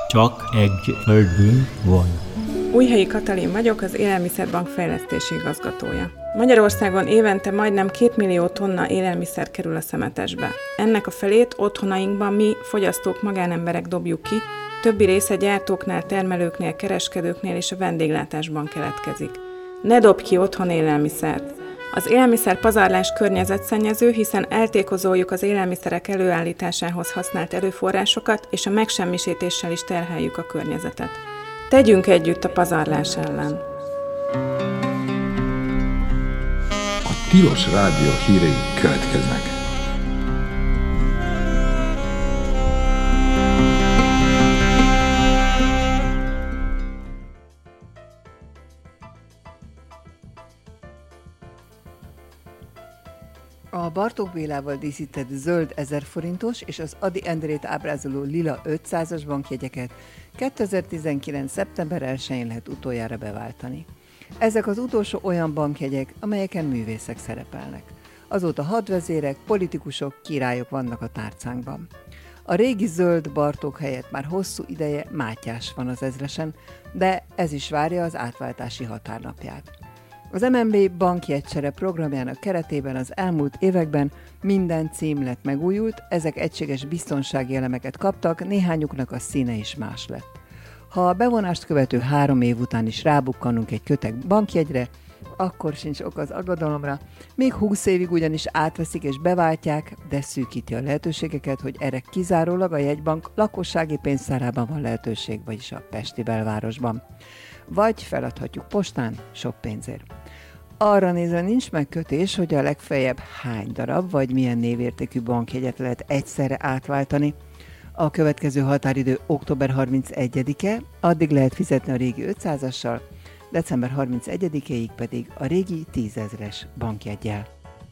Csak egy földünk van. Újhelyi Katalin vagyok, az Élelmiszerbank fejlesztési igazgatója. Magyarországon évente majdnem 2 millió tonna élelmiszer kerül a szemetesbe. Ennek a felét otthonainkban mi, fogyasztók, magánemberek dobjuk ki, többi része gyártóknál, termelőknél, kereskedőknél és a vendéglátásban keletkezik. Ne dobj ki otthon élelmiszert! Az élelmiszer pazarlás környezetszennyező, hiszen eltékozoljuk az élelmiszerek előállításához használt erőforrásokat, és a megsemmisítéssel is terheljük a környezetet. Tegyünk együtt a pazarlás ellen! A Tilos Rádió hírei következnek. A Bartók Bélával díszített zöld 1000 forintos és az Ady Endrét ábrázoló lila 500-as bankjegyeket 2019. szeptember 1-én lehet utoljára beváltani. Ezek az utolsó olyan bankjegyek, amelyeken művészek szerepelnek. Azóta hadvezérek, politikusok, királyok vannak a tárcánkban. A régi zöld Bartók helyett már hosszú ideje Mátyás van az ezresen, de ez is várja az átváltási határnapját. Az MNB bankjegycsere programjának keretében az elmúlt években minden címlet megújult, ezek egységes biztonsági elemeket kaptak, néhányuknak a színe is más lett. Ha a bevonást követő 3 év után is rábukkanunk egy kötek bankjegyre, akkor sincs ok az aggodalomra, még 20 évig ugyanis átveszik és beváltják, de szűkíti a lehetőségeket, hogy erre kizárólag a jegybank lakossági pénztárában van lehetőség, vagyis a pesti belvárosban. Vagy feladhatjuk postán sok pénzért. Arra nézve nincs megkötés, hogy a legfeljebb hány darab vagy milyen névértékű bankjegyet lehet egyszerre átváltani. A következő határidő október 31-e, addig lehet fizetni a régi 500-assal, december 31-éig pedig a régi 10 000-es bankjeggyel.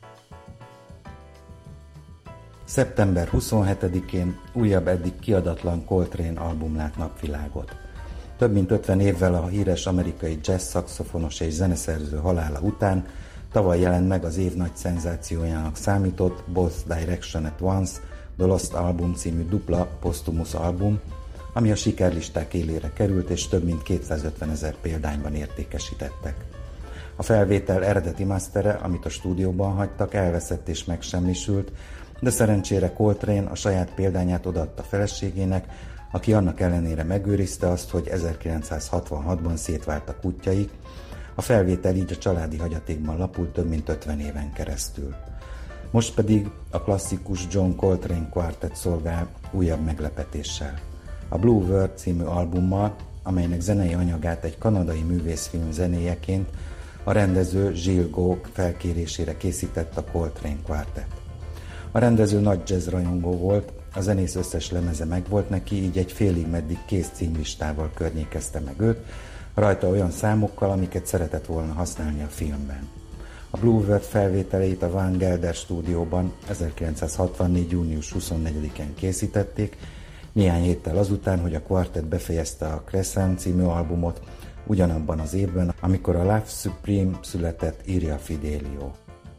Szeptember 27-én újabb eddig kiadatlan Coltrane album lát napvilágot. Több mint 50 évvel a híres amerikai jazz szaxofonos és zeneszerző halála után tavaly jelent meg az év nagy szenzációjának számított Both Direction at Once, The Lost Album című dupla posztumusz album, ami a sikerlisták élére került és több mint 250 000 példányban értékesítettek. A felvétel eredeti masztere, amit a stúdióban hagytak, elveszett és megsemmisült, de szerencsére Coltrane a saját példányát odaadta feleségének, aki annak ellenére megőrizte azt, hogy 1966-ban szétváltak útjaik, a felvétel így a családi hagyatékban lapult több mint 50 éven keresztül. Most pedig a klasszikus John Coltrane Quartet szolgál újabb meglepetéssel. A Blue World című albummal, amelynek zenei anyagát egy kanadai művészfilm zenéjeként a rendező Gilles Gauck felkérésére készített a Coltrane Quartet. A rendező nagy jazz rajongó volt, a zenész összes lemeze megvolt neki, így egy félig meddig kész címlistával környékezte meg őt, rajta olyan számokkal, amiket szeretett volna használni a filmben. A Blue World felvételeit a Van Gelder stúdióban 1964. június 24-én készítették, néhány héttel azután, hogy a kvartett befejezte a Crescent című albumot, ugyanabban az évben, amikor a Love Supreme született Iria Fidelio.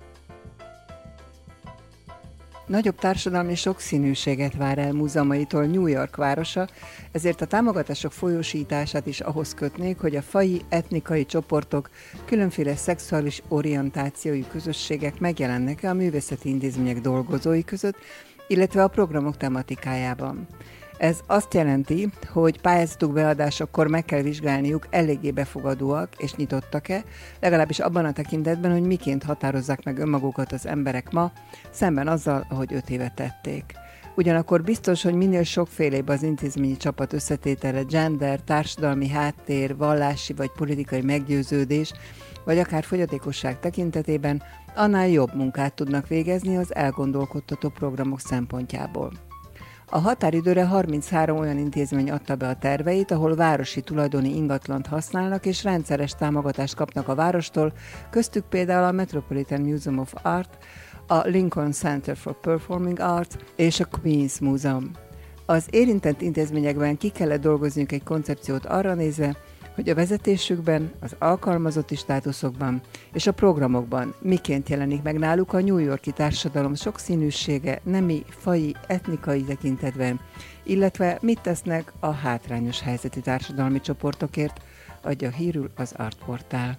Nagyobb társadalmi sokszínűséget vár el múzeumaitól New York városa, ezért a támogatások folyósítását is ahhoz kötnék, hogy a faji, etnikai csoportok, különféle szexuális orientációi közösségek megjelennek-e a művészeti intézmények dolgozói között, illetve a programok tematikájában. Ez azt jelenti, hogy pályázatuk beadásakor meg kell vizsgálniuk, eléggé befogadóak és nyitottak-e, legalábbis abban a tekintetben, hogy miként határozzák meg önmagukat az emberek ma, szemben azzal, ahogy 5 éve tették. Ugyanakkor biztos, hogy minél sokfélébb az intézményi csapat összetétele, gender, társadalmi háttér, vallási vagy politikai meggyőződés, vagy akár fogyatékosság tekintetében, annál jobb munkát tudnak végezni az elgondolkodtató programok szempontjából. A határidőre 33 olyan intézmény adta be a terveit, ahol városi tulajdoni ingatlant használnak és rendszeres támogatást kapnak a várostól, köztük például a Metropolitan Museum of Art, a Lincoln Center for Performing Arts és a Queen's Museum. Az érintett intézményekben ki kellett dolgozniuk egy koncepciót arra nézve, hogy a vezetésükben, az alkalmazotti státuszokban és a programokban miként jelenik meg náluk a New York-i társadalom sokszínűsége nemi, faji, etnikai tekintetben, illetve mit tesznek a hátrányos helyzetű társadalmi csoportokért, adja hírül az Artportál.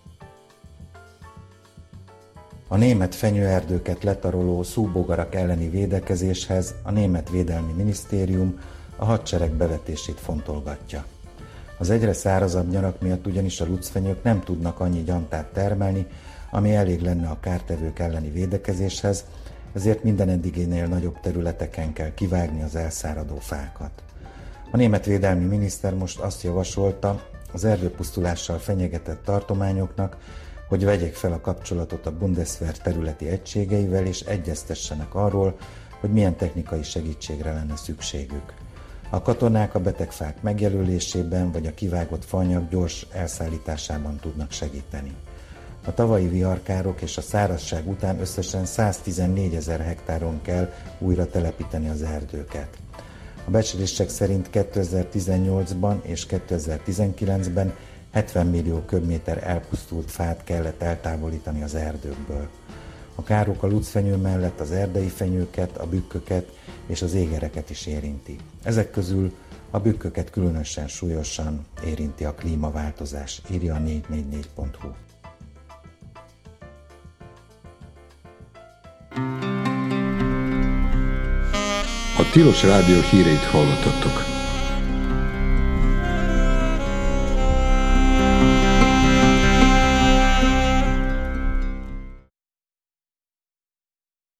A német fenyőerdőket letaroló szúbogarak elleni védekezéshez a Német Védelmi Minisztérium a hadsereg bevetését fontolgatja. Az egyre szárazabb nyarak miatt ugyanis a lucfenyők nem tudnak annyi gyantát termelni, ami elég lenne a kártevők elleni védekezéshez, ezért minden eddiginél nagyobb területeken kell kivágni az elszáradó fákat. A német védelmi miniszter most azt javasolta az erdőpusztulással fenyegetett tartományoknak, hogy vegyék fel a kapcsolatot a Bundeswehr területi egységeivel és egyeztessenek arról, hogy milyen technikai segítségre lenne szükségük. A katonák a beteg fák megjelölésében vagy a kivágott faanyag gyors elszállításában tudnak segíteni. A tavalyi viharkárok és a szárazság után összesen 114 000 hektáron kell újra telepíteni az erdőket. A becslések szerint 2018-ban és 2019-ben 70 millió köbméter elpusztult fát kellett eltávolítani az erdőkből. A károk a lucfenyő mellett az erdei fenyőket, a bükköket és az égereket is érinti. Ezek közül a bükköket különösen súlyosan érinti a klímaváltozás, írja a 444.hu. A Tilos Rádió híreit hallottatok.